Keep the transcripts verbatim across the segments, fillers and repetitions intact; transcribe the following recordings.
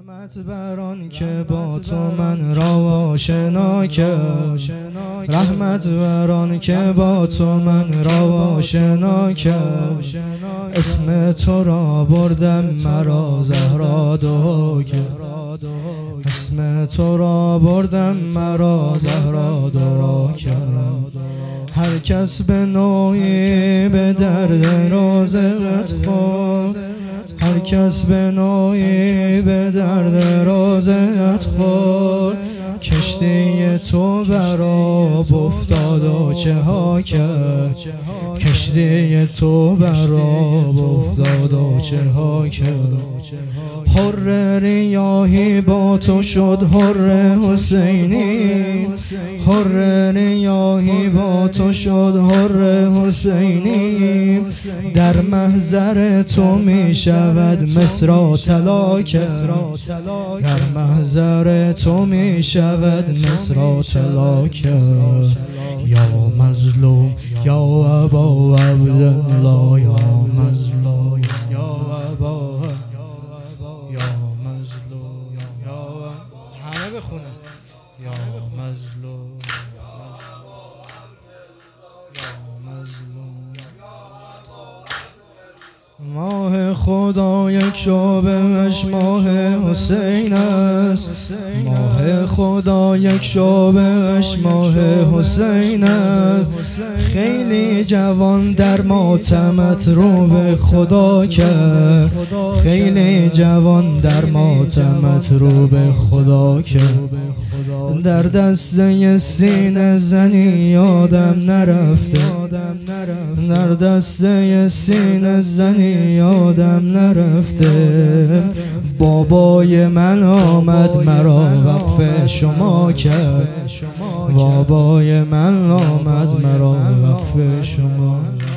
رحمت بر آن که با تو من را آشنا کرد، رحمت بر آن که با تو من را آشنا کرد. اسم تو را بردم مرا زهرا دعا کرد، اسم تو را بردم مرا زهرا دعا کرد. هر کس به نوعی به درد روزت خورد، هر کس به نوعی به درد روزت خورد. کشتی تو بر آب افتاد و چه ها کرد، کشتی تو بر آب افتاد و چه ها کرد. حر ریاحی با تو شد حر حسینی، حر ریاحی با تو شد حر حسینی. در محضر تو می شود مصر طلا کرد، در محضر تو می شود مصر طلا کرد. یا مظلوم یا ابا عبدالله، یا مظلوم یا ابا، یا مظلوم یا همه بخونه، یا مظلوم یا مظلوم. ماه خدا یک شعبه‌اش ماه حسین است، ماه خدا یک شعبه‌اش ماه حسین است. خیلی جوان در ماتمت رو به خدا کرد، خیلی جوان در ماتمت رو به خدا کرد. در دسته سینه زنی یادم نرفته، در دسته سینه زنی یادم نرفته. بابای من آمد مرا وقف شما کرد، بابای من آمد مرا وقف شما.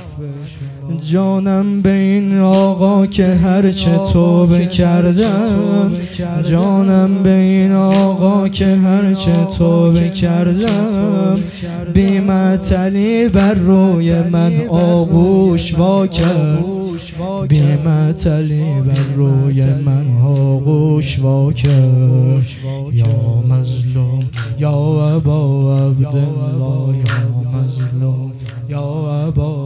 جانم به این آقا که هرچه توبه کردم، جانم به این آقا که هرچه توبه کردم. بی معطلی بر روی من آغوش وا کرد، بی معطلی بر روی من آغوش وا کرد. یا مظلوم یا ابا عبدالله، یا مظلوم یا ابا